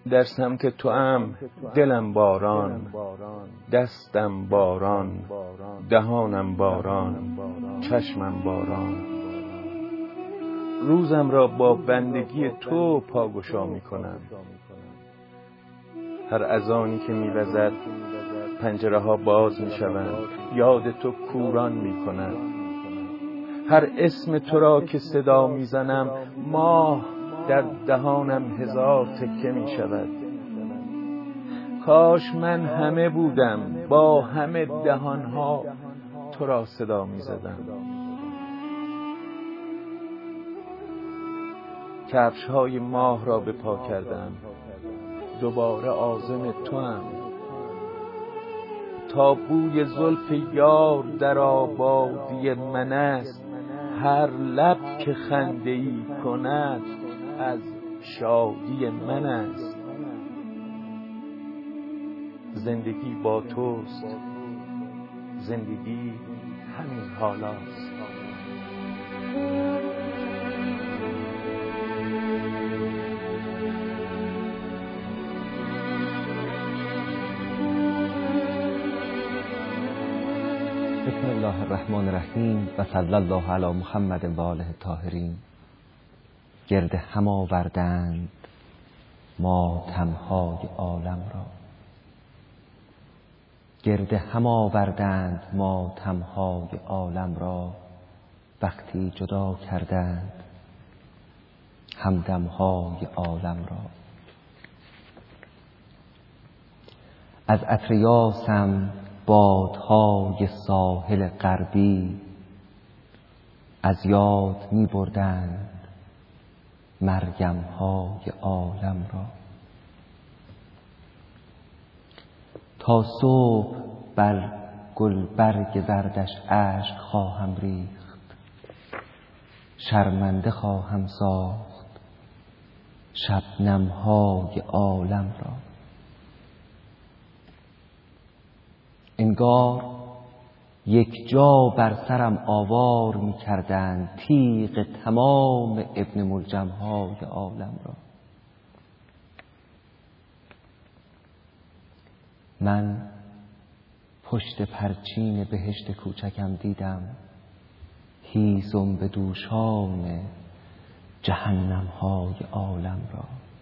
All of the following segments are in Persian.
در سمت توام دلم باران، دستم باران، دهانم باران، چشمم باران. روزم را با بندگی تو پاگشا می کنم. هر اذانی که می وزد پنجره ها باز می شوند، یاد تو کوران می کند. هر اسم تو را که صدا می زنم ماه در دهانم هزار تکه می شود. کاش من همه بودم با همه دهانها تو را صدا می زدم. کفش های ماه را به پا کردم، دوباره عازم تو هم. تا بوی زلف یار در آبادی من است، هر لب که خنده ای کند از شادی من است. زندگی با توست، زندگی همین حالاست. بسم الله الرحمن الرحیم و صلی الله علی محمد و آله الطاهرین. گرد هم آوردند ماتم‌های عالم را، گرد هم آوردند ماتم‌های عالم را. وقتی جدا کردند همدم‌های عالم را. از عطر یاسم بادهای ساحل غربی از یاد می بردند مرگم‌های عالم را. تا صبح بر گلبرگ زردش اشک خواهم ریخت، شرمنده خواهم ساخت شبنم‌های عالم را. انگار یک جا بر سرم آوار می کردند تیغ تمام ابن ملجم‌های عالم را. من پشت پرچین بهشت کوچکم دیدم هیزم به دوشان جهنم‌های عالم را.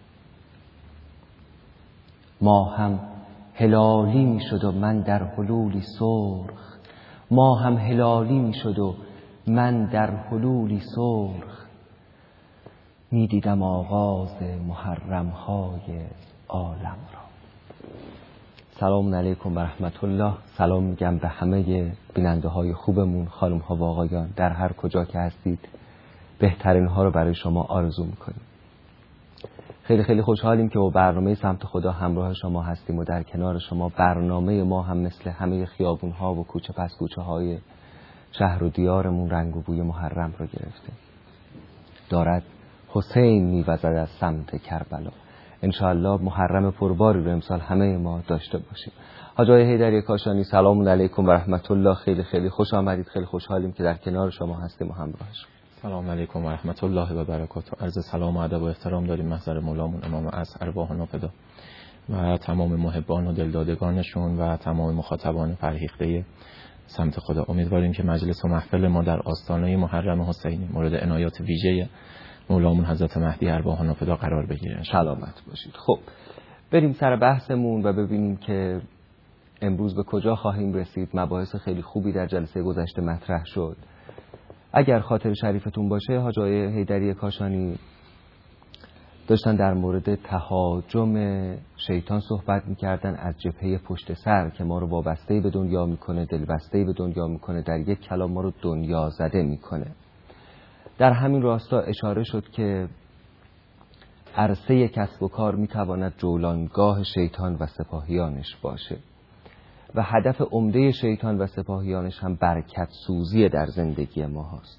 ماهم هلالی می شد و من در حلولی سرخ، ماهم هلالی می شد و من در حلولی سرخ. می دیدم آغاز محرم‌های عالم را. سلام علیکم و رحمت الله. سلام میگم به همه بیننده های خوبمون، خانم ها و آقایان، در هر کجا که هستید بهترین ها رو برای شما آرزو میکنیم. خیلی خیلی خوشحالیم که با برنامه سمت خدا همراه شما هستیم و در کنار شما. برنامه ما هم مثل همه خیابون ها و کوچه پس کوچه های شهر و دیارمون رنگ و بوی محرم رو گرفته. دارد حسین میوزد از سمت کربلا. انشاءالله محرم پرباری رو امسال همه ما داشته باشیم. حاج آقای حیدری کاشانی، سلام علیکم و رحمت الله. خیلی خیلی خوش آمدید. خیلی خوشحالیم که در کنار شما هستیم و همراهش. سلام علیکم و رحمت الله و برکاته. عرض سلام و ادب و احترام داریم محضر مولامون امام از ارواحنا فدا و تمام محبان و دلدادگانشون و تمام مخاطبان فرهیخته سمت خدا. امیدواریم که مجلس و محفل ما در آستانه محرم حسینی مورد عنایات ویژه مولامون حضرت مهدی ارواحنا فدا قرار بگیره. سلامت باشید. خب بریم سر بحثمون و ببینیم که امروز به کجا خواهیم رسید. مباحث خیلی خوبی در جلسه گذشته مطرح شد. اگر خاطر شریفتون باشه حاج آقای حیدری کاشانی داشتن در مورد تهاجم شیطان صحبت میکردن از جبهه پشت سر که ما رو وابسته به دنیا میکنه، دلبسته به دنیا میکنه، در یک کلام ما رو دنیا زده میکنه. در همین راستا اشاره شد که عرصه کسب و کار میتواند جولانگاه شیطان و سپاهیانش باشه و هدف عمده شیطان و سپاهیانش هم برکت سوزی در زندگی ما هست.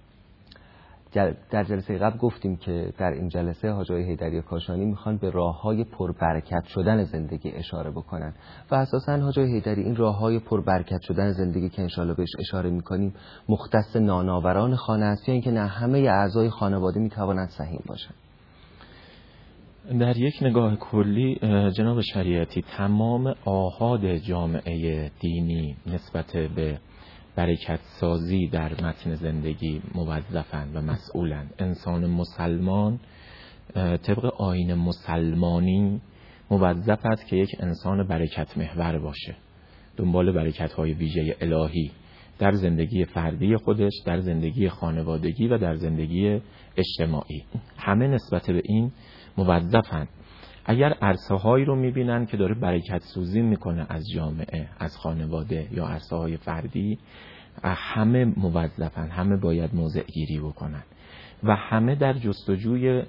در جلسه قبل گفتیم که در این جلسه حاج آقای حیدری کاشانی میخوان به راههای پربرکت شدن زندگی اشاره بکنن و اساساً حاج آقای حیدری این راههای پربرکت شدن زندگی که انشالله بهش اشاره میکنیم مختص ناناوران خانه است یا اینکه نه همه اعضای خانواده میتوانند سهیم باشن؟ در یک نگاه کلی جناب شریعتی تمام آحاد جامعه دینی نسبت به برکت سازی در متن زندگی موظفن و مسئولن. انسان مسلمان طبق آیین مسلمانی موظف است که یک انسان برکت محور باشه، دنبال برکت‌های ویژه الهی در زندگی فردی خودش، در زندگی خانوادگی و در زندگی اجتماعی. همه نسبت به این موظفن. اگر عرصه‌هایی رو می‌بینن که داره برکت سوزی میکنه از جامعه، از خانواده یا عرصه‌های فردی، همه موظفن، همه باید موضع گیری بکنن و همه در جستجوی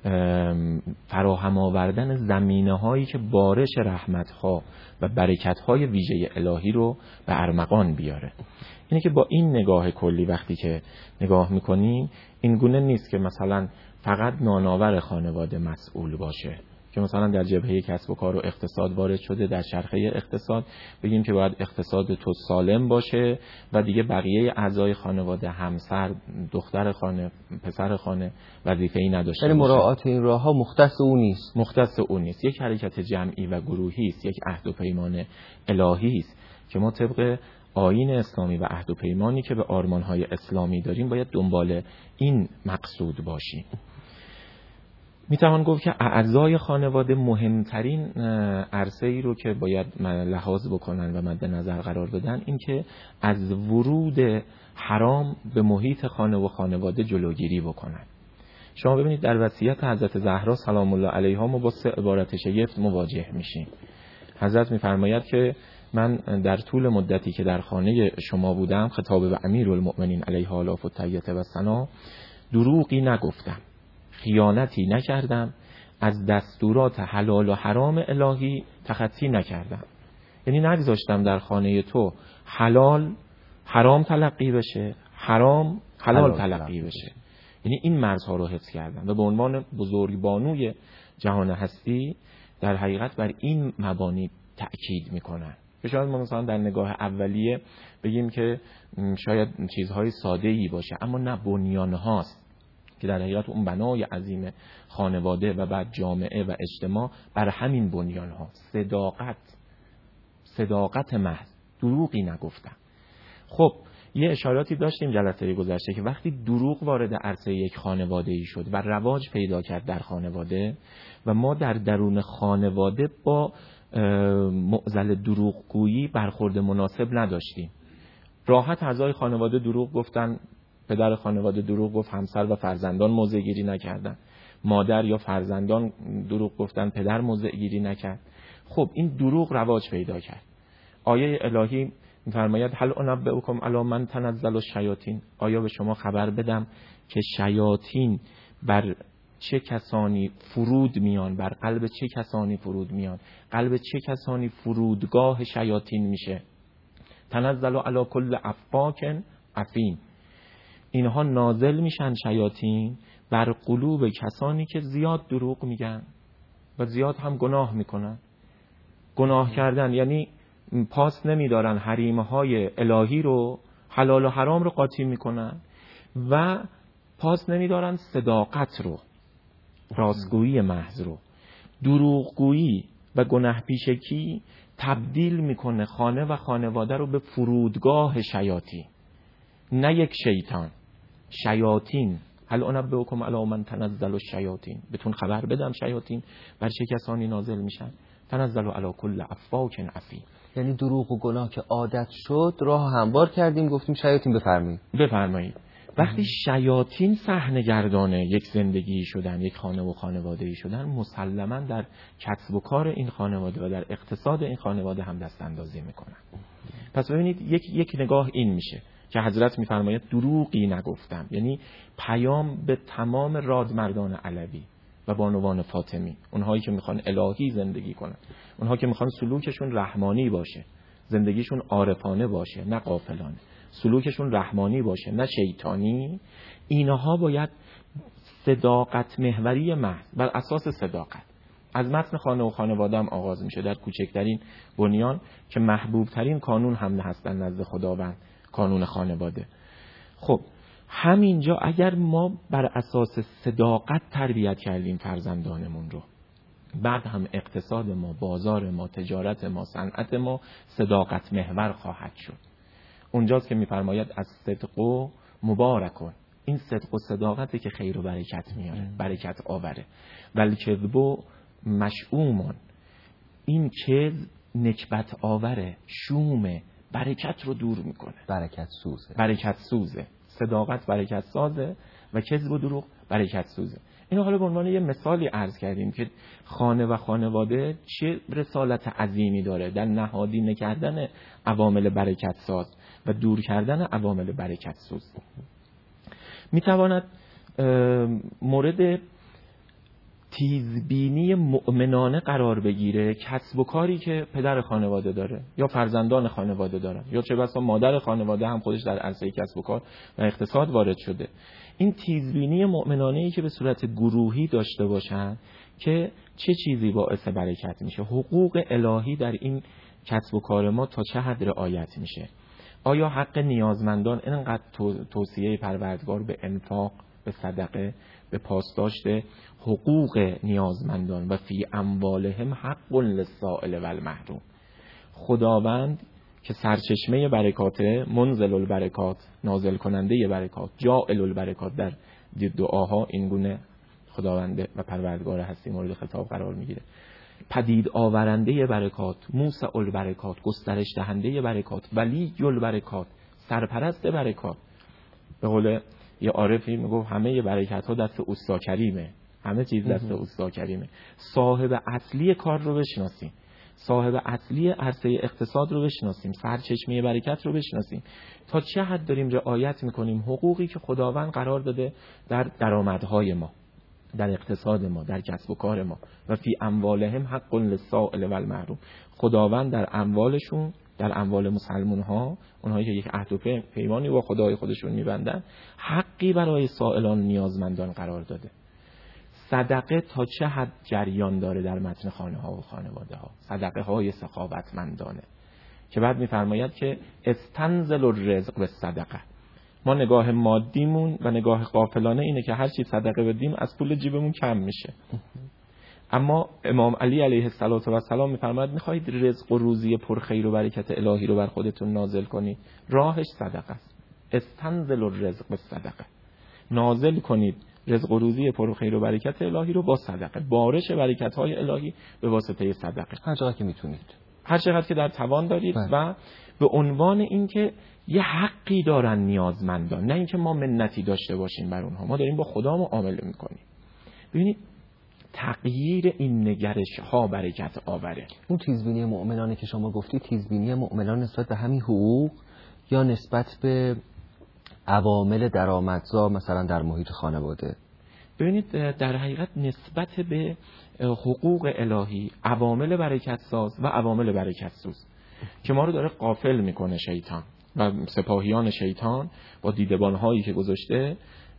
فراهم آوردن زمینه‌هایی که بارش رحمت‌ها و برکت‌های ویژه الهی رو به ارمغان بیاره. اینه که با این نگاه کلی وقتی که نگاه می‌کنیم، این گونه نیست که مثلا فقط نانآور خانواده مسئول باشه، که مثلا در جبهه کسب و کار و اقتصاد وارد شده، در چرخه اقتصاد بگیم که باید اقتصاد تو سالم باشه و دیگه بقیه اعضای خانواده، همسر، دختر خانه، پسر خانه وظیفه‌ای نداشته باشه. مراعات این راه‌ها مختص او نیست. مختص او نیست. یک حرکت جمعی و گروهی است، یک عهد و پیمان الهی است که ما طبق آیین اسلامی و عهد و پیمانی که به آرمان‌های اسلامی داریم باید دنبال این مقصود باشیم. میتوان گفت که اعضای خانواده مهمترین عرصه‌ای رو که باید لحاظ بکنن و مد نظر قرار بدن این که از ورود حرام به محیط خانه و خانواده جلوگیری بکنن. شما ببینید در وصیت حضرت زهرا سلام الله علیها ما با 3 عبارت شگفت مواجه میشیم. حضرت میفرماید که من در طول مدتی که در خانه شما بودم، خطاب به امیرالمؤمنین علیها الاف التحیة و الثنا، دروغی نگفتم، خیانتی نکردم، از دستورات حلال و حرام الهی تخطی نکردم. یعنی نگذاشتم در خانه تو حلال حرام تلقی بشه، حرام حلال تلقی بشه. یعنی این مرزها رو حفظ کردم و به عنوان بزرگبانوی جهان هستی در حقیقت بر این مبانی تأکید میکنن. شاید ما مثلا در نگاه اولیه بگیم که شاید چیزهای ساده‌ای باشه، اما نه، بنیان هاست که در حقیقت اون بنای عظیم خانواده و بعد جامعه و اجتماع بر همین بنیان ها. صداقت محض، دروغی نگفتم. خب یه اشاراتی داشتیم جلسه گذشته که وقتی دروغ وارد عرصه یک خانواده‌ای شد و رواج پیدا کرد در خانواده و ما در درون خانواده با معضل دروغگویی برخورد مناسب نداشتیم، راحت اعضای خانواده دروغ گفتن، پدر خانواده دروغ گفت، همسر و فرزندان موضع گیری نکردن، مادر یا فرزندان دروغ گفتن، پدر موضع گیری نکرد. خب این دروغ رواج پیدا کرد. آیه الهی می‌فرماید هل انبئکم علی من تنزل الشیاطین، آیا به شما خبر بدم که شیاطین بر چه کسانی فرود میان، بر قلب چه کسانی فرود میان، قلب چه کسانی فرودگاه شیاطین میشه. تنزل علی کل افاک اثیم، اینها نازل میشن شیاطین بر قلوب کسانی که زیاد دروغ میگن و زیاد هم گناه میکنن. گناه کردن یعنی پاس نمیدارن حریمهای الهی رو، حلال و حرام رو قاطی میکنن و پاس نمیدارن صداقت رو، راستگویی محض رو. دروغگویی و گناه پیشگی تبدیل میکنه خانه و خانواده رو به فرودگاه شیاطین. نه یک شیطان، شیاطین. هل انبئکم علی من تنزل الشیاطین، بهتون خبر بدم شیاطین بر چه کسانی نازل میشن. تنزل علی کل افاک اثیم، یعنی دروغ و گناه که عادت شد راه هموار کردیم، گفتیم شیاطین بفرمایید. وقتی شیاطین صحنه گردان یک زندگی شدن، یک خانه و خانواده‌ای شدن، مسلماً در کسب و کار این خانواده و در اقتصاد این خانواده هم دست اندازی میکنن. پس ببینید یک نگاه این میشه که حضرت میفرماید دروغی نگفتم، یعنی پیام به تمام رادمردان علوی و بانوان فاطمی، اونهایی که میخوان الهی زندگی کنن، اونها که میخوان سلوکشون رحمانی باشه، زندگیشون عارفانه باشه نه غافلانه، سلوکشون رحمانی باشه نه شیطانی، اینها باید صداقت محوری محض، بر اساس صداقت از متن خانه و خانواده هم آغاز میشه، در کوچکترین بنیان که محبوب ترین کانون هم هستن نزد خداوند، کانون خانواده. خب همینجا اگر ما بر اساس صداقت تربیت کردیم فرزندانمون رو، بعد هم اقتصاد ما، بازار ما، تجارت ما، صنعت ما صداقت محور خواهد شد. اونجاست که میفرماید از صدق و مبارکون، این صدق و صداقتی که خیر و برکت میاره، برکت آوره. ولی کذب مشؤومون، این کذب نکبت آوره، شومه، برکت رو دور میکنه، برکت سوزه. صداقت برکت سازه و کذب و دروغ برکت سوزه. اینو حالا به عنوان یه مثالی عرض کردیم که خانه و خانواده چه رسالت عظیمی داره در نهادینه کردن عوامل برکت ساز و دور کردن عوامل برکت سوز. میتواند مورد تیزبینی مؤمنانه قرار بگیره کسب و کاری که پدر خانواده داره یا فرزندان خانواده دارن، یا چه بسا مادر خانواده هم خودش در عرصه کسب و کار و اقتصاد وارد شده. این تیزبینی مؤمنانه‌ای که به صورت گروهی داشته باشن که چه چیزی باعث برکت میشه، حقوق الهی در این کسب و کار ما تا چه حد رعایت میشه، آیا حق نیازمندان اینقدر توصیه پروردگار به انفاق، به صدقه، به پاسداشت حقوق نیازمندان و فی اموالهم حق للسائل و المحروم. خداوند که سرچشمه برکاته، منزل البرکات، نازل کننده برکات، جاعل البرکات، در دعاها این گونه خداوند و پروردگار هستی مورد خطاب قرار میگیره. پدید آورنده برکات، موسع البرکات، گسترش دهنده برکات، ولی البرکات، سرپرست برکات. به قول یه عارفی میگه همه برکت ها دست اوستا کریمه، همه چیز دست اوستا کریمه. صاحب اصلی کار رو بشناسیم، صاحب اصلی عرصه اقتصاد رو بشناسیم، سرچشمه برکت رو بشناسیم، تا چه حد داریم رعایت میکنیم حقوقی که خداوند قرار داده در درآمدهای ما، در اقتصاد ما، در کسب و کار ما. و فی اموالهم حق للسائل و المحروم. خداوند در اموالشون، در اموال مسلمان ها، اونهایی که یک عهد و پیمانی با خدای خودشون میبندن، حقی برای سائلان نیازمندان قرار داده. صدقه تا چه حد جریان داره در متن خانه ها و خانواده ها، صدقه های سخاوتمندانه که بعد میفرماید که استنزل الرزق بالصدقه. ما نگاه مادیمون و نگاه غافلانه اینه که هر چی صدقه بدیم از پول جیبمون کم میشه. اما امام علی علیه السلام میفرماید میخواهید رزق و روزی پرخیر و برکت الهی رو بر خودتون نازل کنید، راهش صدقه است. استنزل الرزق بالصدقه، نازل کنید رزق و روزی پرخیر و برکت الهی رو با صدقه، بارش برکت های الهی به واسطه صدقه، هر چقدر که میتونید، هر چقدر که در توان دارید. و به عنوان اینکه یه حقی دارن نیازمندان، نه اینکه ما منتی داشته باشیم بر اونها، ما داریم با خدا معامله میکنیم. ببینید تغییر این نگرش ها برکت آوره. اون تیزبینی مؤمنانه که شما گفتی، تیزبینی مؤمنان نسبت به همین حقوق یا نسبت به عوامل درآمدزا مثلا در محیط خانواده؟ ببینید در حقیقت نسبت به حقوق الهی، عوامل برکت ساز و عوامل برکت سوز که ما رو داره غافل میکنه شیطان و سپاهیان شیطان با دیدبان هایی که گذاشته،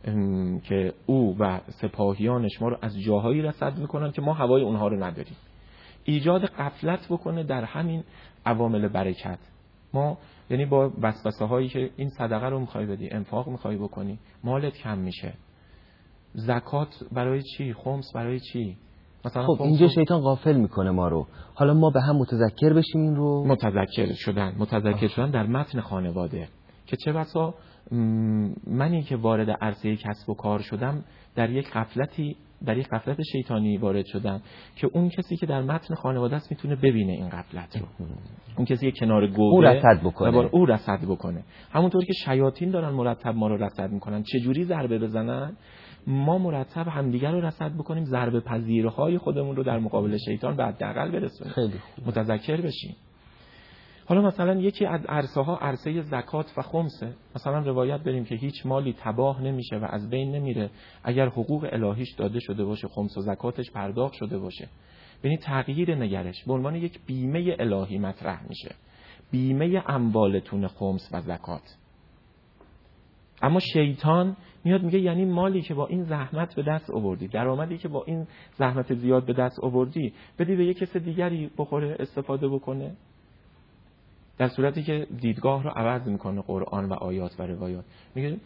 که او و سپاهیانش ما رو از جاهایی رصد میکنن که ما هوای اونها رو نداریم. ایجاد غفلت بکنه در همین عوامل برکت. ما یعنی با وسوسه هایی که این صدقه رو میخوای بدی، انفاق میخوای بکنی، مالت کم میشه، زکات برای چی، خمس برای چی، مثلا خب اینجا شیطان غافل میکنه ما رو. حالا ما به هم متذکر بشیم این رو. متذکر شدن در متن خانواده که چه بسا منی که وارد عرصه کسب و کار شدم در یک غفلت شیطانی وارد شدم که اون کسی که در متن خانواده است میتونه ببینه این غفلت رو. اون کسی که کنار گوده او رصد بکنه. همونطور که شیاطین دارن مرتب ما رو رصد میکنن، چجوری ضربه بزنن ما مرتب همدیگر رو رصد بکنیم، ضربه پذیرهای خودمون رو در مقابل شیطان به حداقل برسونیم. خیلی خوب. متذکر بشیم. حالا مثلا یکی از عرصه ها عرصه زکات و خمسه. مثلا روایت داریم که هیچ مالی تباه نمیشه و از بین نمیره اگر حقوق الهیش داده شده باشه، خمس و زکاتش پرداخت شده باشه. ببینید تغییر نگرش به عنوان یک بیمه الهی مطرح میشه، بیمه اموالتون خمس و زکات. اما شیطان میاد میگه یعنی مالی که با این زحمت به دست آوردی، درآمدی که با این زحمت زیاد به دست آوردی، بدی به یک کس دیگری بخوره، استفاده بکنه، در صورتی که دیدگاه رو عوض میکنه قرآن و آیات و روایات. میگه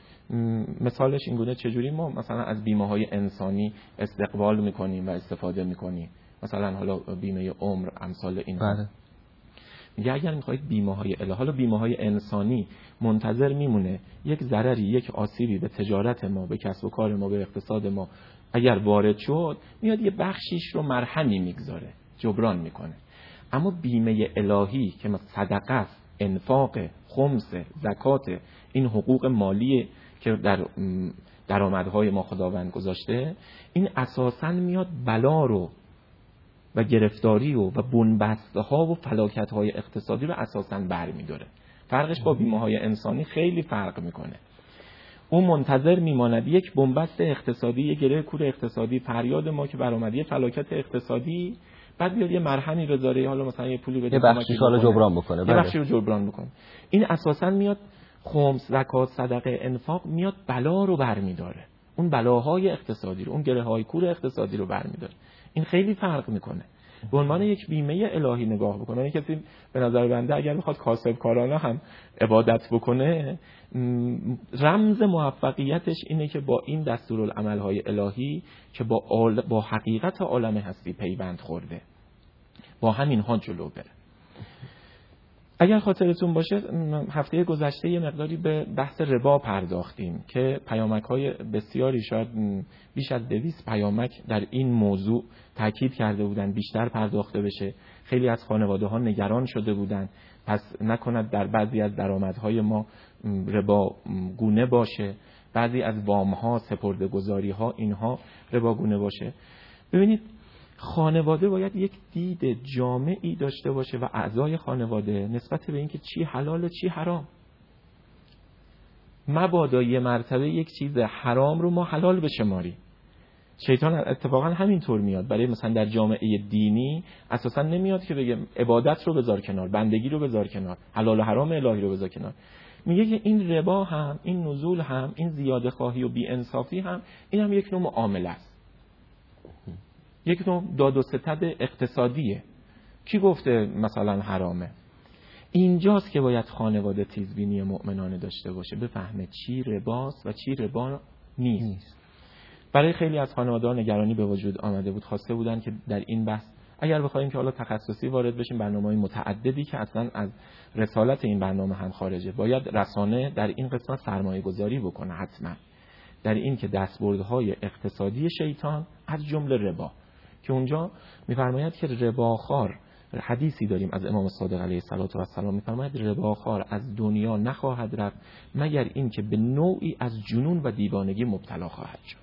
مثالش اینگونه، چجوری ما مثلا از بیمه های انسانی استقبال میکنیم و استفاده میکنیم مثلا حالا بیمه عمر امثال این. بله. میگه اگر میخواید بیمه های الهی، حالا بیمه های انسانی منتظر میمونه یک ضرری، یک آسیبی به تجارت ما، به کسب و کار ما، به اقتصاد ما اگر وارد شد، میاد یه بخشیش رو مرهمی میگذاره، جبران میکنه. اما بیمه الهی که صدقه است، انفاق، خمس، زکات، این حقوق مالی که در درآمدهای ما خداوند گذاشته، این اساساً میاد بلا رو و گرفتاری و بنبسته ها و فلاکت های اقتصادی رو اساساً برمی‌داره. فرقش با بیمه های انسانی خیلی فرق میکنه. اون منتظر میماند یک بنبست اقتصادی، یک گره کور اقتصادی، فریاد ما که برآمد، یه فلاکت اقتصادی، بعد بیاد یه مرهمی بذاره، حالا مثلا یه پولی بده، یه بخشی رو جبران بکنه. یه بخشی رو جبران بکنه. این اساساً میاد خمس، زکات، صدقه، انفاق، میاد بلا رو برمی‌داره. اون بلاهای اقتصادی رو، اون گره‌های کور اقتصادی رو برمی‌داره. این خیلی فرق میکنه. به عنوان یک بیمه الهی نگاه بکنه. یعنی کسی به نظر بنده اگر بخواد کاسبکارانه هم عبادت بکنه، رمز موفقیتش اینه که با این دستورالعمل‌های الهی که با حقیقت عالم هستی پیوند خورده، با همینها جلو بره. اگر خاطرتون باشه هفته گذشته یه مقداری به بحث ربا پرداختیم که پیامک‌های بسیاری، شاید بیش از 200 پیامک در این موضوع تاکید کرده بودن بیشتر پرداخته بشه. خیلی از خانواده‌ها نگران شده بودن پس نکند در بعضی از درآمدهای ما ربا گونه باشه، بعضی از وام‌ها، سپرده‌گذاری‌ها، اینها ربا گونه باشه. ببینید خانواده باید یک دید جامعی داشته باشه و اعضای خانواده نسبت به اینکه چی حلاله چی حرام. مبادا یه مرتبه یک چیز حرام رو ما حلال بشماریم. شیطان اتفاقا همینطور میاد برای مثلا در جامعه دینی اساسا نمیاد که بگه عبادت رو بذار کنار، بندگی رو بذار کنار، حلال و حرام الهی رو بذار کنار. میگه که این ربا هم، این نزول هم، این زیاده خواهی و بی انصافی هم، این هم یک نوع معامله است، یک نوع داد و ستد اقتصادیه. کی گفته مثلا حرامه؟ اینجاست که باید خانواده تیزبینی مؤمنانه داشته باشه، بفهمه چی رباست و چی ربا نیست. برای خیلی از خانواده‌ها نگرانی به وجود آمده بود، خواسته بودن که در این بحث اگر بخوایم که حالا تخصصی وارد بشیم، برنامه‌های متعددی که اصلا از رسالت این برنامه هم خارجه، باید رسانه در این قسمت سرمایه‌گذاری بکنه حتما در این که دستبردهای اقتصادی شیطان از جمله ربا، که اونجا می‌فرماید که رباخوار، حدیثی داریم از امام صادق علیه السلام می‌فرماید رباخوار از دنیا نخواهد رفت مگر این که به نوعی از جنون و دیوانگی مبتلا خواهد شد.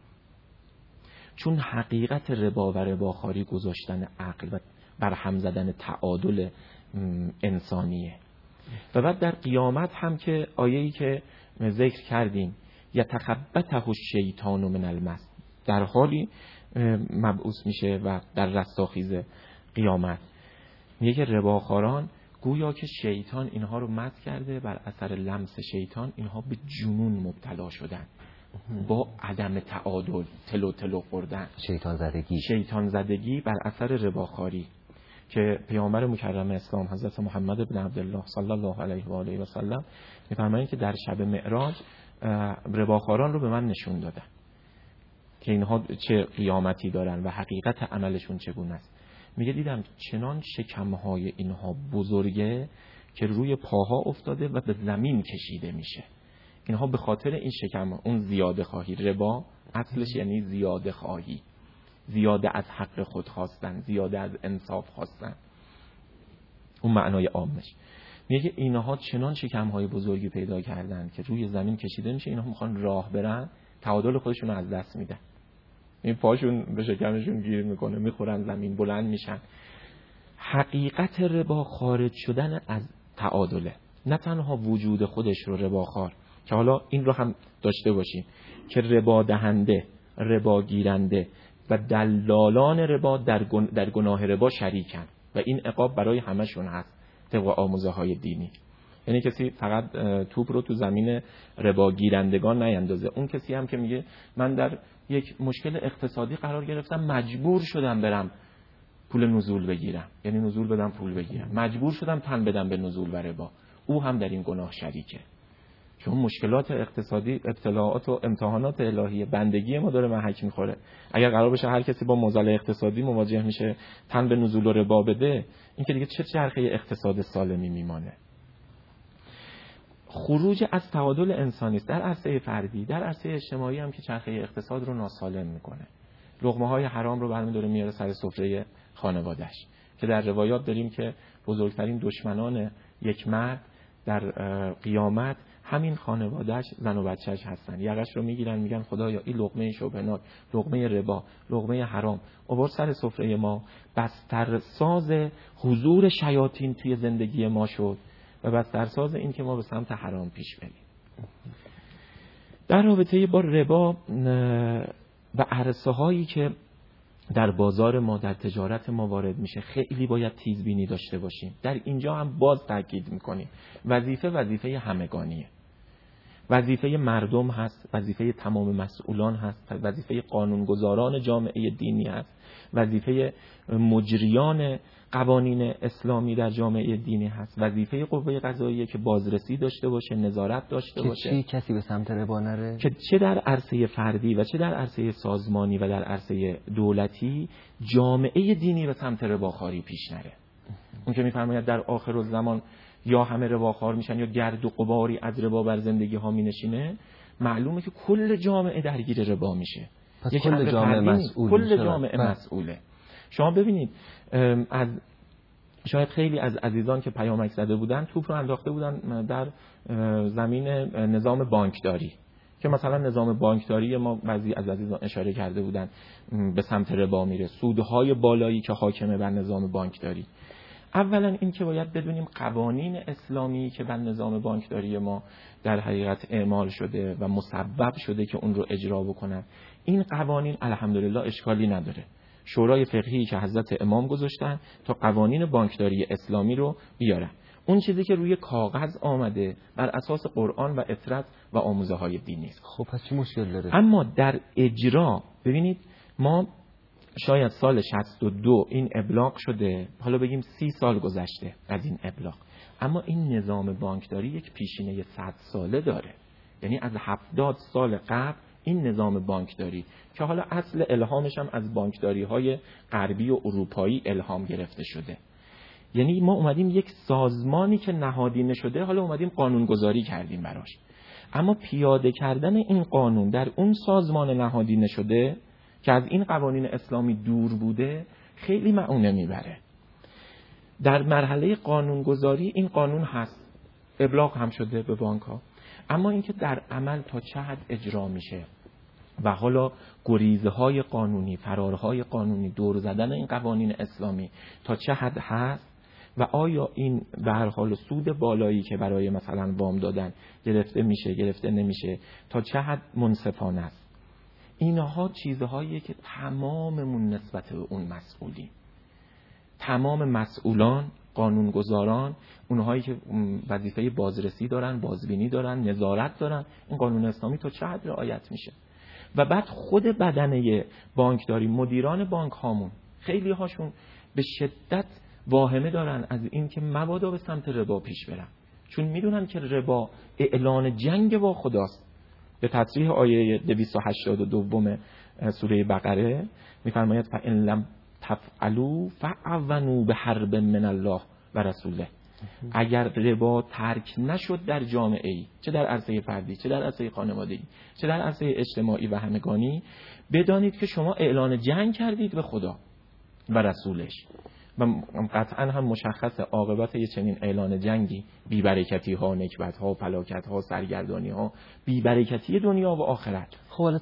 چون حقیقت ربا و رباخواری گذاشتن عقل و برهم زدن تعادل انسانیه. و بعد در قیامت هم که آیه‌ای که ذکر کردیم یتخبطه الشیطان من المس، در حالی مبعوث میشه و در رستاخیز قیامت میگه که رباخواران گویا که شیطان اینها رو مست کرده، بر اثر لمس شیطان اینها به جنون مبتلا شدن، با عدم تعادل، تلو خوردن، شیطان زدگی بر اثر رباخواری، که پیامبر مکرم اسلام حضرت محمد بن عبدالله صلی الله علیه و آله و سلم می‌فرمایند که در شب معراج رباخواران رو به من نشون دادن که اینها چه قیامتی دارن و حقیقت عملشون چگونه است. میگه دیدم چنان شکم‌های اینها بزرگه که روی پاها افتاده و به زمین کشیده میشه. اینها به خاطر این شکم، اون زیاده خواهی، ربا اصلش یعنی زیاده خواهی، زیاده از حق خود خواستن، زیاده از انصاف خواستن، اون معنای عامش. میگه اینها چنان شکم‌های بزرگی پیدا کردن که روی زمین کشیده میشه، اینها میخوان راه برن، تعادل خودشون رو از دست میدن، این پاشون به شکمشون گیر میکنه، میخورن زمین، بلند میشن. حقیقت ربا خارج شدن از تعادله، نه تنها وجود خودش رو رباخوار، که حالا این رو هم داشته باشیم که ربا دهنده، ربا گیرنده و دلالان ربا در گناه ربا شریکن و این عقاب برای همشون هست طبق آموزه های دینی. یعنی کسی فقط توپ رو تو زمین ربا گیرندگان نیندازه. اون کسی هم که میگه من در یک مشکل اقتصادی قرار گرفتم، مجبور شدم برم پول نزول بگیرم، یعنی نزول بدم پول بگیرم، مجبور شدم تن بدم به نزول و ربا، او هم در این گناه شریکه. چون مشکلات اقتصادی، ابتلاعات و امتحانات الهی، بندگی ما داره محک میخوره. اگر قرار بشه هر کسی با معضل اقتصادی مواجه میشه تن به نزول و ربا بده، این که دیگه چه چرخه اقتصاد سالمی میمانه؟ خروج از تعادل انسانی است در عرصه فردی، در عرصه اجتماعی هم که چرخه اقتصاد رو ناسالم میکنه. لقمه‌های حرام رو برمی‌داره میاره سر سفره خانواده‌اش، که در روایات داریم که بزرگترین دشمنان یک مرد در قیامت همین خانواده‌اش، زن و بچه‌اش هستن. یقش رو میگیرن میگن خدایا این لقمه شبهناک، لقمه ربا، لقمه حرام آورد سر سفره ما، بسترساز حضور شیاطین توی زندگی ما شد و بسترساز این که ما به سمت حرام پیش بریم. در رابطه با ربا و عرصه هایی که در بازار ما، در تجارت ما وارد میشه، خیلی باید تیزبینی داشته باشیم. در اینجا هم باز تاکید میکنیم وظیفه همگانیه. وظیفه مردم هست، وظیفه تمام مسئولان هست، وظیفه قانونگذاران جامعه دینی هست، وظیفه مجریان قوانین اسلامی در جامعه دینی هست، وظیفه قوه قضاییه که بازرسی داشته باشه، نظارت داشته باشه که کسی به سمت ربا نره، که چه در عرصه فردی و چه در عرصه سازمانی و در عرصه دولتی جامعه دینی به سمت رباخواری پیش نره. اون که میفرماید در آخرالزمان یا همه رباخوار میشن یا گرد و غباری از ربا بر زندگی ها مینشینه، معلومه که کل جامعه درگیر ربا میشه. پس کل جامعه مسئول، کل جامعه مسئوله. شما ببینید از شاید خیلی از عزیزان که پیامک زده بودن توپ رو انداخته بودن در زمین نظام بانکداری، که مثلا نظام بانکداری ما بعضی از عزیزان اشاره کرده بودن به سمت ربا میره، سودهای بالایی که حاکمه بر نظام بانکداری. اولا این که باید بدونیم قوانین اسلامی که بر نظام بانکداری ما در حقیقت اعمال شده و مسبب شده که اون رو اجرا بکنن، این قوانین الحمدلله اشکالی نداره. شورای فقهی که حضرت امام گذاشتن تا قوانین بانکداری اسلامی رو بیارن، اون چیزی که روی کاغذ آمده بر اساس قرآن و اطرت و آموزه های دینی است. خب پس چی مشکل داره؟ اما در اجرا ببینید، ما شاید سال 62 این ابلاغ شده، حالا بگیم 30 سال گذشته از این ابلاغ، اما این نظام بانکداری یک پیشینه 100 ساله داره. یعنی از 70 سال قبل این نظام بانکداری که حالا اصل الهامش هم از بانکداری های غربی و اروپایی الهام گرفته شده. یعنی ما اومدیم یک سازمانی که نهادینه شده، حالا اومدیم قانونگذاری کردیم براش، اما پیاده کردن این قانون در اون سازمان نهادینه شده که از این قوانین اسلامی دور بوده خیلی معونه میبره. در مرحله قانونگذاری این قانون هست، ابلاغ هم شده به بانک ها، اما اینکه در عمل تا چه حد اجرا میشه و حالا گریزهای قانونی، فرارهای قانونی، دور زدن این قوانین اسلامی تا چه حد هست و آیا این به هر حال سود بالایی که برای مثلا وام دادن گرفته میشه، گرفته نمیشه، تا چه حد منصفانه است، اینها چیزهاییه که تماممون نسبت به اون مسئولیم. تمام مسئولان، قانونگذاران، اونهایی که وظیفه بازرسی دارن، بازبینی دارن، نظارت دارن، این قانون اسلامی تا چه حد رعایت میشه. و بعد خود بدنه بانکداری، مدیران بانک هامون، خیلی هاشون به شدت واهمه دارن از این که مبادا به سمت ربا پیش برن، چون میدونن که ربا اعلان جنگ با خداست. به تصریح آیه 282 سوره بقره میفرماید فإن لم تفعلوا فاعونوا بحرب من الله و رسوله. اگر ربا ترک نشد در جامعه ای، چه در عرصه فردی، چه در عرصه خانوادگی، چه در عرصه اجتماعی و همگانی، بدانید که شما اعلان جنگ کردید به خدا و رسولش و قطعا هم مشخص عاقبت یه چنین اعلان جنگی بی‌برکتی ها، نکبت ها، فلاکت ها، سرگردانی ها، بی‌برکتی دنیا و آخرت. خب حالا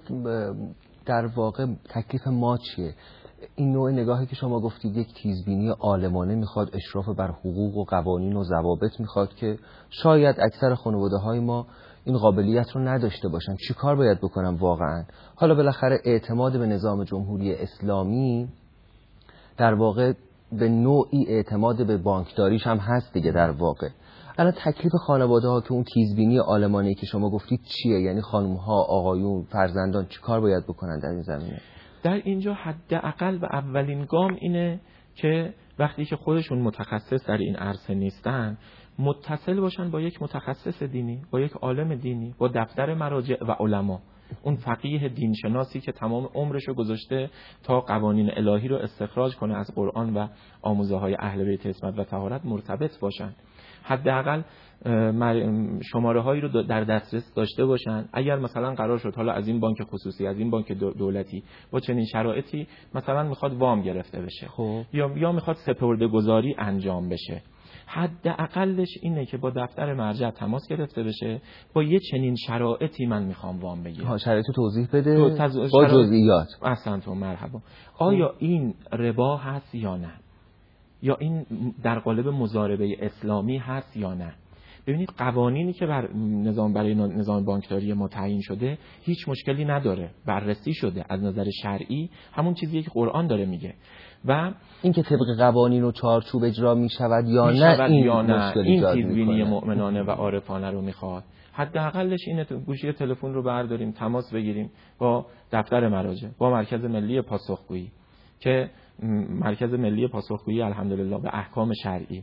در واقع تکلیف ما چیه؟ این نوع نگاهی که شما گفتید یک تیزبینی عالمانه میخواد، اشراف بر حقوق و قوانین و ضوابط میخواد که شاید اکثر خانواده های ما این قابلیت رو نداشته باشن. چی کار باید بکنم واقعا؟ حالا بالاخره اعتماد به نظام جمهوری اسلامی در واقع به نوعی اعتماد به بانکداریش هم هست دیگه. در واقع الان تکلیف خانواده ها که اون تیزبینی عالمانه‌ای که شما گفتید چیه؟ یعنی خانم ها، آقایون، فرزندان چی کار باید بکنن در این زمینه؟ در اینجا حداقل و اولین گام اینه که وقتی که خودشون متخصص در این عرصه نیستن، متصل باشن با یک متخصص دینی، با یک عالم دینی، با دفتر مراجع و علما. اون فقیه دینشناسی که تمام عمرشو گذاشته تا قوانین الهی رو استخراج کنه از قرآن و آموزه های اهل بیت عصمت و طهارت مرتبط باشن. حداقل شماره هایی رو در دسترس داشته باشن. اگر مثلا قرار شد حالا از این بانک خصوصی، از این بانک دولتی با چنین شرایطی مثلا میخواد وام گرفته بشه، خب یا میخواد سپرده‌گذاری انجام بشه، حداقلش اینه که با دفتر مرجع تماس گرفته بشه، با یه چنین شرایطی من میخوام وام بگیرم. شرایط توضیح بده با جزئیات. احسنتم، مرحبا. آیا این ربا هست یا نه؟ یا این در قالب مضاربه اسلامی هست یا نه؟ ببینید قوانینی که برای نظام بانکداری ما تعیین شده هیچ مشکلی نداره، بررسی شده از نظر شرعی، همون چیزیه که قرآن داره میگه. و این که طبق قوانین و چارچوب اجرا میشود یا نه، این تیزبینی مؤمنانه و عارفانه رو میخواد. حداقلش اینه گوشی تلفن رو برداریم، تماس بگیریم با دفتر مراجع، با مرکز ملی پاسخگویی که مرکز ملی پاسخگویی الحمدلله به احکام شرعی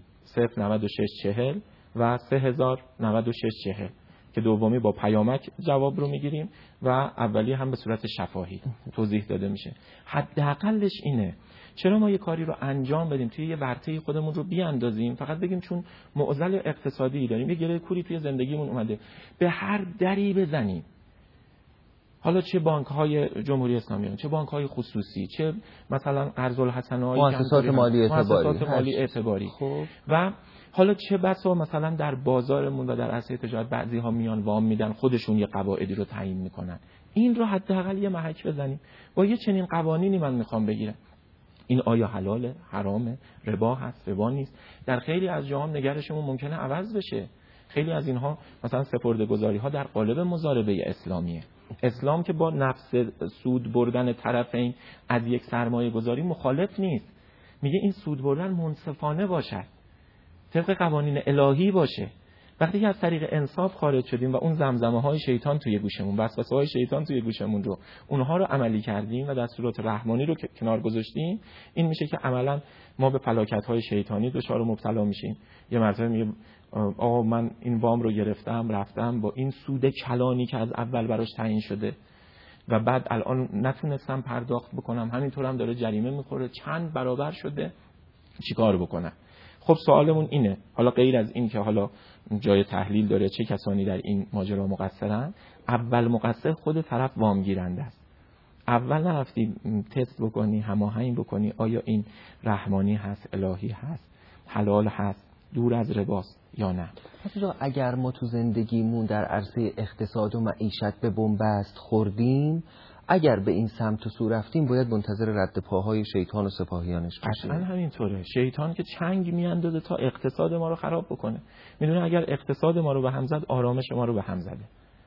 09640 و 309640 که دومی با پیامک جواب رو میگیریم و اولی هم به صورت شفاهی توضیح داده میشه. حداقلش اینه. چرا ما یه کاری رو انجام بدیم توی یه ورطه خودمون رو بیاندازیم، فقط بگیم چون معضل اقتصادی داریم، یه گره کوری توی زندگیمون اومده، به هر دری بزنیم، حالا چه بانک‌های جمهوری اسلامی، چه بانک‌های خصوصی، چه مثلا قرض الحسنه‌های مؤسسات مالی اعتباری خب. و حالا چه بسا مثلا در بازارمون و در عرصه تجارت بعضی‌ها میان وام میدن، خودشون یه قواعدی رو تعیین میکنن، این رو حداقل یه محک بزنیم. با یه چنین قوانینی من میخوام بگیرم این آیا حلاله، حرامه، ربا هست، ربا نیست. در خیلی از جاها نگرشمون ممکنه عوض بشه. خیلی از اینها مثلا سپرده‌گذاری‌ها در قالب مضاربه اسلامیه. اسلام که با نفس سود بردن طرفین از یک سرمایه گذاری مخالف نیست، میگه این سود بردن منصفانه باشد، طبق قوانین الهی باشه. وقتی که از طریق انصاف خارج شدیم و اون زمزمه‌های شیطان توی گوشمون، وسوسه‌های شیطان توی گوشمون رو اونها رو عملی کردیم و دستورات رحمانی رو کنار گذاشتیم، این میشه که عملاً ما به فلاکت‌های شیطانی دچار و مبتلا میشیم. یه مرتبه میگه آقا من این وام رو گرفتم، رفتم با این سود کلانی که از اول براش تعیین شده و بعد الان نتونستم پرداخت بکنم، همینطور هم داره جریمه میخوره، چند برابر شده، چیکار بکنم؟ خب سوالمون اینه، حالا غیر از این که حالا جای تحلیل داره چه کسانی در این ماجرا مقصرن، اول مقصر خود طرف وام گیرنده است. اول نرفتی تست بکنی، هماهنگ بکنی آیا این رحمانی هست، الهی هست، حلال هست، دور از رباست یا نه. حتی اگر ما تو زندگیمون در عرصه اقتصاد و معیشت به بنبست خوردیم، اگر به این سمت و سو رفتیم باید منتظر رد پاهای شیطان و سپاهیانش باشیم. اصلا همینطوره. شیطان که چنگ میاندازه تا اقتصاد ما رو خراب بکنه. میدونه اگر اقتصاد ما رو به هم زد، آرامش ما رو به هم زده،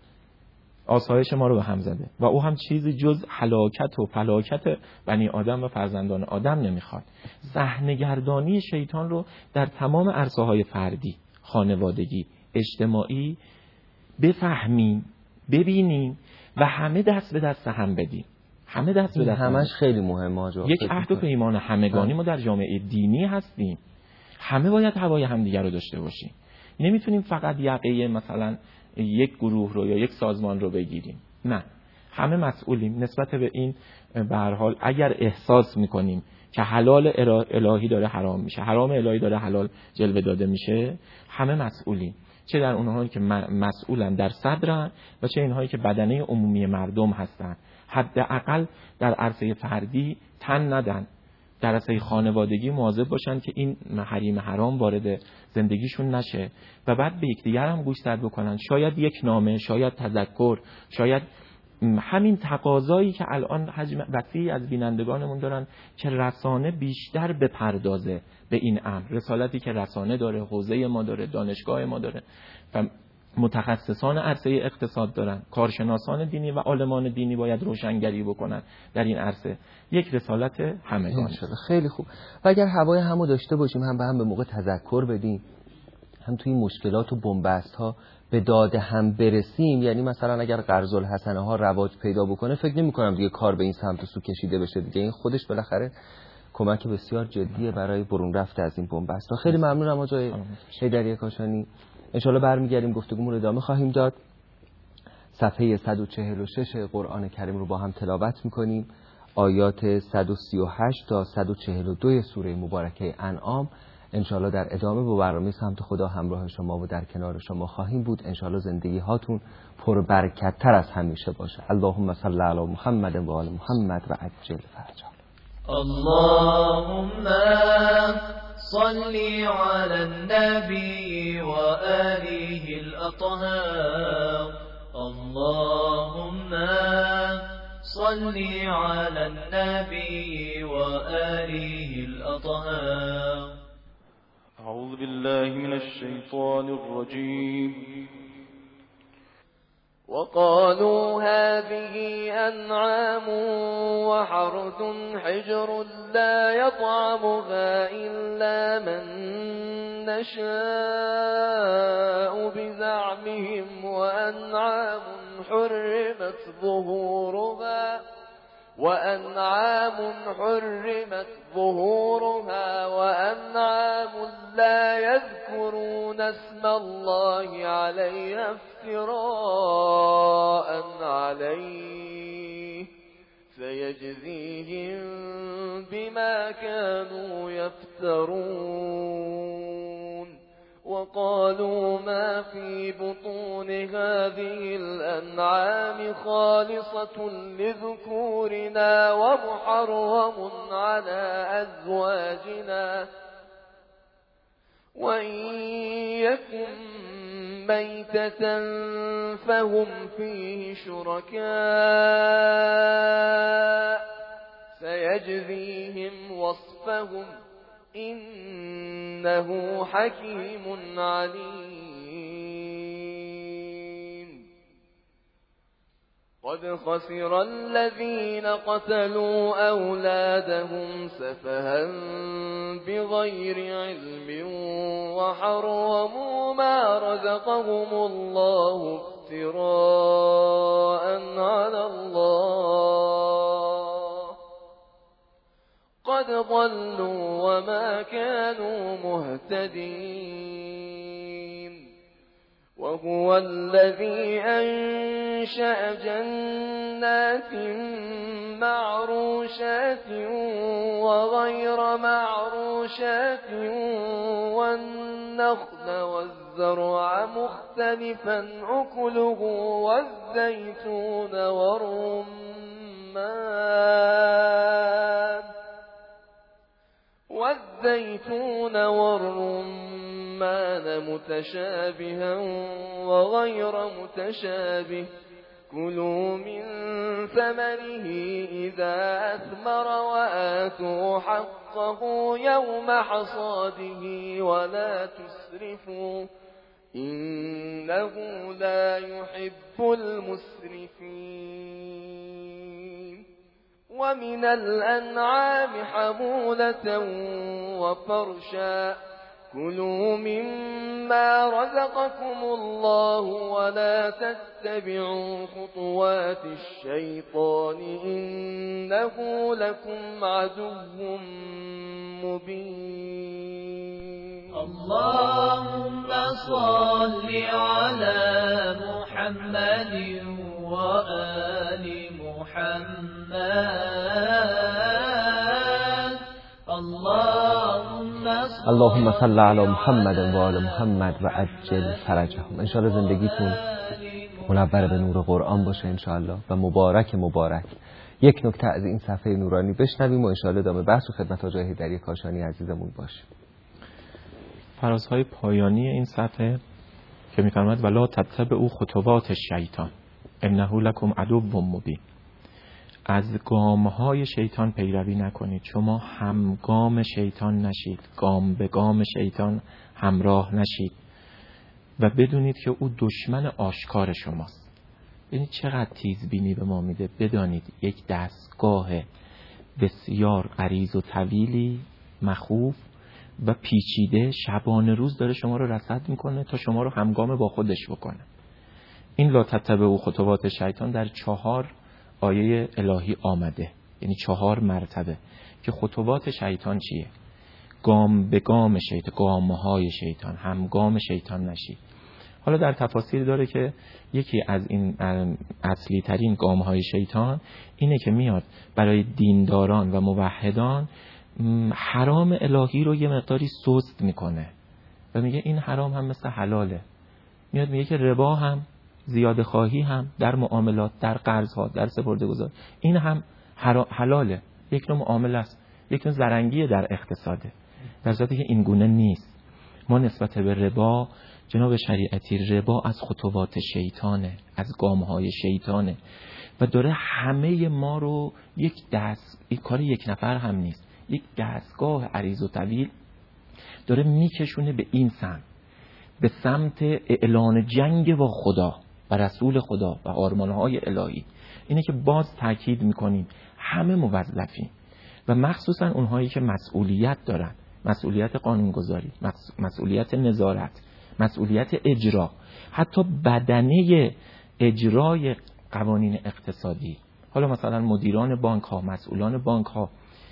آسایش ما رو به هم زده و او هم چیزی جز هلاکت و فلاکت بنی آدم و فرزندان آدم نمیخواد. صحنه‌گردانی شیطان رو در تمام عرصه‌های فردی، خانوادگی، اجتماعی بفهمیم، ببینیم و همه دست به دست هم بدیم. همه دست به دست همش خیلی مهمه آجا. یک عهد و پیمان همگانی ما در جامعه دینی هستیم. همه باید هوای همدیگر رو داشته باشیم. نمیتونیم فقط یقه مثلا یک گروه رو یا یک سازمان رو بگیریم. نه، همه مسئولیم نسبت به این. به هر حال اگر احساس میکنیم که حلال الهی داره حرام میشه، حرام الهی داره حلال جلوه داده میشه، همه مسئولیم. چه در اونهایی که مسئولن در صدرن و چه اینهایی که بدنه عمومی مردم هستن. حداقل در عرصه فردی تن ندن، در عرصه خانوادگی مواظب باشن که این حریم حرام وارد زندگیشون نشه و بعد به یکدیگر هم گوشزد بکنن. شاید یک نامه، شاید تذکر، شاید همین تقاضایی که الان حجم وسیعی از بینندگانمون دارن که رسانه بیشتر بپردازه به این امر. رسالتی که رسانه داره، حوزه ما داره، دانشگاه ما داره و متخصصان عرصه اقتصاد دارن، کارشناسان دینی و عالمان دینی باید روشنگری بکنن در این عرصه. یک رسالت همگان. خیلی خوب. و اگر هوای همو داشته باشیم، هم به هم به موقع تذکر بدیم، هم توی مشکلات و بنبست ها به داد هم برسیم، یعنی مثلا اگر قرض الحسنه ها رواج پیدا بکنه، فکر نمی کنم دیگه کار به این سمت و سو کشیده بشه دیگه. این خودش بالاخره کمک بسیار جدیه برای برون رفت از این بنبست. خیلی ممنونم آقای حیدری کاشانی. انشالله برمیگردیم گفتگومون رو ادامه خواهیم داد. صفحه 146 قرآن کریم رو با هم تلاوت میکنیم، آیات 138 تا 142 سوره مبارکه انعام. انشالله در ادامه با برنامه سمت خدا همراه شما و در کنار شما خواهیم بود. انشالله زندگی هاتون پر برکت تر از همیشه باشه. اللهم صل علی محمد و آل محمد و عجل فرجهم. اللهم صل على النبي وآله الأطهار. اللهم صل على النبي وآله الأطهار. أعوذ بالله من الشيطان الرجيم. وقالوا هذه أنعام وحرث حجر لا يطعمها إلا من نشاء بزعمهم وأنعام حرمت ظهورها وأنعام لا يذكرون اسم الله عليها افتراء عليه سيجزيهم بما كانوا يفترون. وقالوا ما في بطون هذه الأنعام خالصة لذكورنا ومحرم على أزواجنا وإن يكن ميتة فهم فيه شركاء سيجزيهم وصفهم إنه حكيم عليم. قد خسر الذين قتلوا أولادهم سفها بغير علم وحرموا ما رزقهم الله افتراء على الله قد ضلوا وما كانوا مهتدين. وهو الذي أنشأ جنات معروشات وغير معروشات والنخل والزرع مختلفا أكله والزيتون والرمان متشابها وغير متشابه. كلوا من ثمره إذا أثمر وآتوا حقه يوم حصاده ولا تسرفوا إنه لا يحب المسرفين. ومن الأنعام حمولة وفرشا كلوا مما رزقكم الله ولا تتبعوا خطوات الشيطان إنه لكم عدو مبين. اللهم صل على محمد وآل محمد. اللهم صل علی محمد و آل محمد و عجل فرجهم. انشاءالله زندگیتون منور به نور قرآن باشه انشاءالله و مبارک مبارک. یک نکته از این صفحه نورانی بشنویم و انشاءالله ادامه بحث و خدمت آقای حیدری کاشانی عزیزمون باشه. فرازهای پایانی این صفحه که می‌فرماید ولا تتبعوا خطوات الشیطان انه لکم عدو مبین. از گام‌های شیطان پیروی نکنید، شما همگام شیطان نشید، گام به گام شیطان همراه نشید و بدونید که او دشمن آشکار شماست. ببینید چقدر تیزبینی به ما میده. بدانید یک دستگاه بسیار عریض و طویلی مخوف و پیچیده شبانه روز داره شما رو رصد میکنه تا شما رو همگام با خودش بکنه. این لا تتبعوا خطوات شیطان در 4 آیه الهی آمده، یعنی 4 مرتبه که خطوات شیطان چیه. گام به گام شیطان، گام‌های شیطان، همگام شیطان نشی. حالا در تفاسیر داره که یکی از این اصلی ترین گام‌های شیطان اینه که میاد برای دینداران و موحدان حرام الهی رو یه مقداری سست میکنه و میگه این حرام هم مثل حلاله. میاد میگه که ربا هم، زیاده خواهی هم در معاملات، در قرض‌ها، در سپرده‌گذاری، این هم حلاله، یک نوع معامله است، یک نوع زرنگی در اقتصاده، در صورتی که این گونه نیست. ما نسبت به ربا، جناب شریعتی، ربا از خطوات شیطانه، از گام‌های شیطانه و داره همه ما رو این کار یک نفر هم نیست، یک دستگاه عریض و طویل داره میکشونه به این سمت، به سمت اعلان جنگ با خدا و رسول خدا و آرمانهای الهی. اینه که باز تاکید میکنیم همه موظفیم و مخصوصا اونهایی که مسئولیت دارن، مسئولیت قانونگذاری، مسئولیت نظارت، مسئولیت اجرا، حتی بدنه اجرای قوانین اقتصادی. حالا مثلا مدیران بانک ها، مسئولان بانک ها،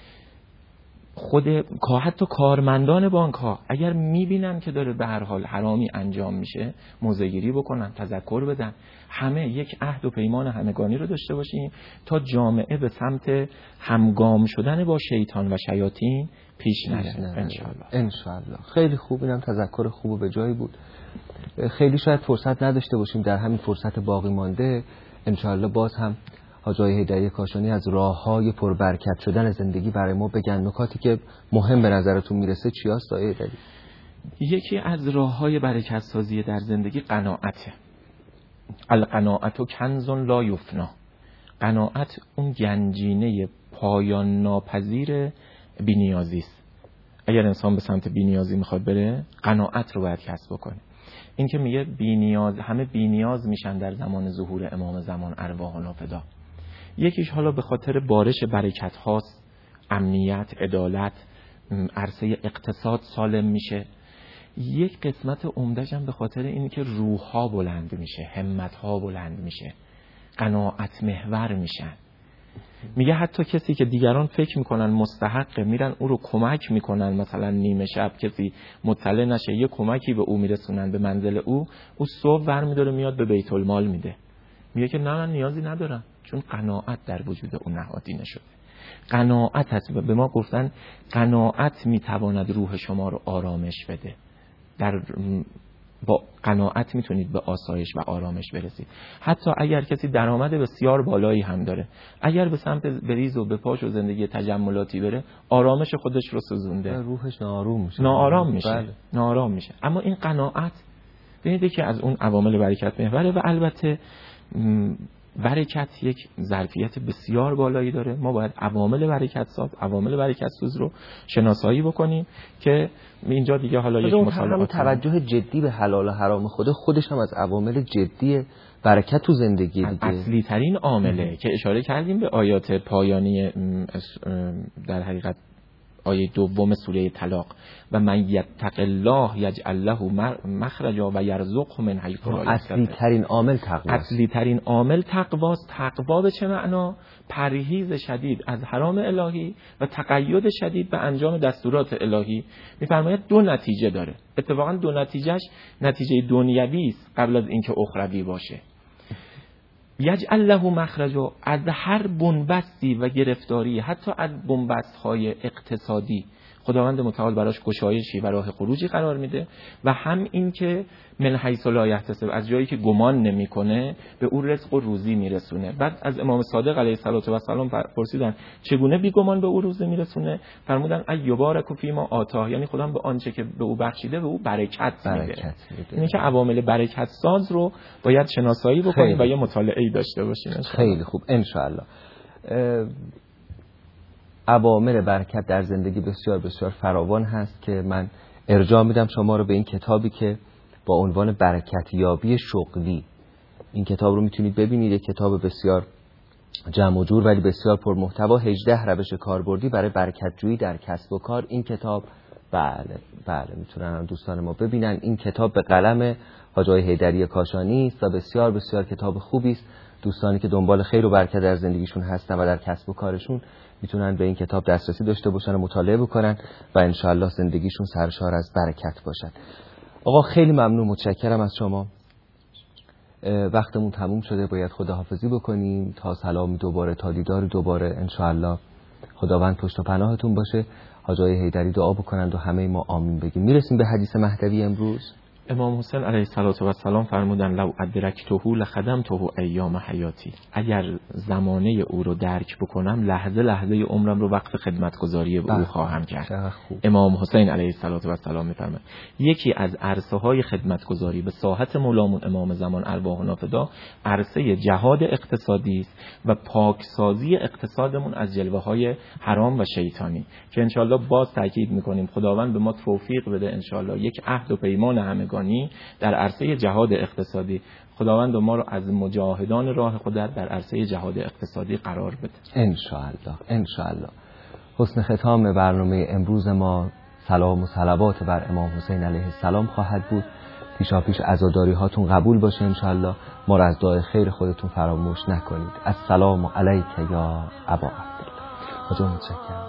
حتی کارمندان بانک ها اگر میبینن که داره به هر حال حرامی انجام میشه، موضع‌گیری بکنن، تذکر بدن. همه یک عهد و پیمان همگانی رو داشته باشیم تا جامعه به سمت همگام شدن با شیطان و شیاطین پیش نره. انشالله. خیلی خوب، اینم تذکر خوب و به جایی بود. خیلی شاید فرصت نداشته باشیم در همین فرصت باقی مانده، انشالله باز هم حاج آقای حیدری کاشانی از راه‌های پربرکت شدن زندگی برای ما بگن. نکاتی که مهم به نظرتون میرسه چی هست آقای حیدری؟ یکی از راه‌های برکت سازی در زندگی قناعته. القناعت کنز لا یفنا. قناعت اون گنجینه پایان ناپذیر بی‌نیازی است. اگر انسان به سمت بی‌نیازی میخواد بره، قناعت رو باید کسب بکنه. این که میگه بی‌نیاز، همه بی‌نیاز میشن در زمان ظهور امام زمان ارواحنا فدا. یکیش حالا به خاطر بارش برکت هاست، امنیت، عدالت، عرصه اقتصاد سالم میشه. یک قسمت عمده‌ش هم به خاطر این که روح ها بلند میشه، همت ها بلند میشه، قناعت محور میشن. میگه حتی کسی که دیگران فکر میکنن مستحقه، میرن او رو کمک میکنن، مثلا نیمه شب کسی مطلع نشه یه کمکی به او میرسونن به منزل او صبح برمیداره میاد به بیت المال میده. میگه که نه، من نیازی ندارم، چون قناعت در وجود او نهادینه شده. قناعت هست. به ما گفتن قناعت میتواند روح شما رو آرامش بده. با قناعت میتونید به آسایش و آرامش برسید. حتی اگر کسی درآمد بسیار بالایی هم داره، اگر به سمت بریز و به پاش و زندگی تجملاتی بره، آرامش خودش رو سوزونده، روحش ناآرام میشه. اما این قناعت ببینید که از اون عوامل برکت محوره و البته برکت یک ظرفیت بسیار بالایی داره. ما باید عوامل برکت سوز رو شناسایی بکنیم که اینجا دیگه حالا یک مطالعات توجه جدی به حلال و حرام خودش هم از عوامل جدی برکت تو زندگی دیگه اصلی ترین عامله که اشاره کردیم به آیات پایانی در حقیقت آیه دوم سوره طلاق، و من یتق الله یجعل له مخرجا و یرزقه من حیث لا یحتسب. اصلی ترین عامل تقواست. اصلی ترین عامل تقواست. تقوا به چه معنا؟ پرهیز شدید از حرام الهی و تقید شدید به انجام دستورات الهی. میفرماید دو نتیجه داره. اتفاقا دو نتیجهش نتیجه دنیوی است قبل از اینکه اخروی باشه. یجعل له مخرجا، از هر بنبستی و گرفتاری، حتی از بنبست‌های اقتصادی، خداوند متعال براش گشایشی و راه خروجی قرار میده، و هم این که من حیث لا یحتسب، از جایی که گمان نمیکنه به اون رزق و روزی میرسونه. بعد از امام صادق علیه السلام پرسیدن چگونه بی گمان به او روزی میرسونه؟ فرمودن ایبارک فیما آتاه، یعنی خدا به آنچه که به او بخشیده به او برکت میده. یعنی که عوامل برکت ساز رو باید شناسایی بکنیم و یه مطالعه‌ای داشته باشیم. خیلی خوب، ان شاء الله. عوامل برکت در زندگی بسیار بسیار فراوان هست که من ارجاع میدم شما رو به این کتابی که با عنوان برکت یابی شغلی. این کتاب رو میتونید ببینید، یک کتاب بسیار جمع و جور ولی بسیار پرمحتوا، 18 روش کاربردی برای برکت جویی در کسب و کار. این کتاب بله میتونن دوستان ما ببینن. این کتاب به قلم حاج آقای حیدری کاشانی است و بسیار بسیار کتاب خوبی است. دوستانی که دنبال خیر و برکت در زندگیشون هستن و در کسب و کارشون میتونن به این کتاب دسترسی داشته باشن و مطالعه بکنن و انشاءالله زندگیشون سرشار از برکت باشن. آقا خیلی ممنون، متشکرم از شما. وقتمون تموم شده، باید خداحافظی بکنیم تا سلامی دوباره، تا دیدار دوباره انشاءالله. خداوند پشت و پناهتون باشه. حاج آقای حیدری دعا بکنند و همه ما آمین بگیم. میرسیم به حدیث مهدوی امروز. امام حسین علیه السلام فرمودن لو ادرکته لخدمته ایام حیاتی، اگر زمانه او رو درک بکنم لحظه لحظه عمرم رو وقف خدمتگزاری به او خواهم کرد. امام حسین علیه السلام میفرماید یکی از عرصه های خدمتگزاری به ساحت مولامون امام زمان ارواح فدا عرصه جهاد اقتصادی است و پاکسازی اقتصادمون از جلوه های حرام و شیطانی که انشالله باز تاکید میکنیم خداوند به ما توفیق بده انشالله یک عهد و پیمان همگانی در عرصه جهاد اقتصادی. خداوند ما رو از مجاهدان راه خودت در عرصه جهاد اقتصادی قرار بده انشاءالله. انشاءالله. حسن ختام برنامه امروز ما سلام و صلوات بر امام حسین علیه السلام خواهد بود. پیشاپیش عزاداری هاتون قبول باشه انشاءالله. ما رو از دعای خیر خودتون فراموش نکنید. السلام علیک یا ابا عبدالله. خدا متشکرم.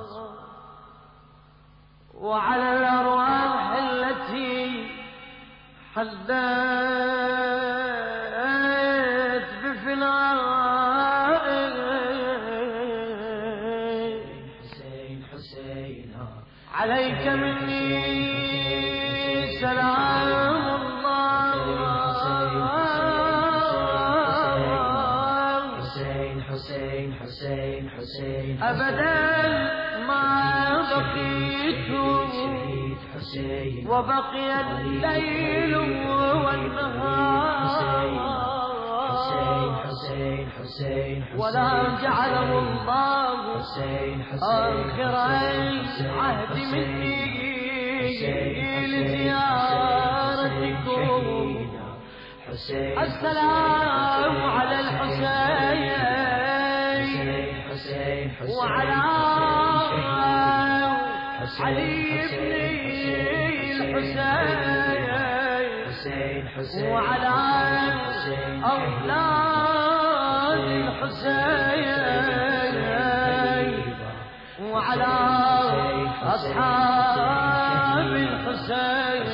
وعلى الأرواح التي حدثت بفناء حسين عليك مني سلام الله حسين أبدا ما بقيت وبقي الليل والنهار ولا جعله الله آخر العهد مني لزيارتكم. السلام على الحسين وعلى علي بن الحسين وعلى أولاد الحسين وعلى أصحاب الحسين.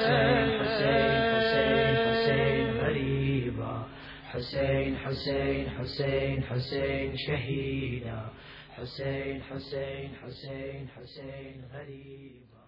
حسين حسين حسين حسين شهيدا حسين حسين حسين حسين غريبا.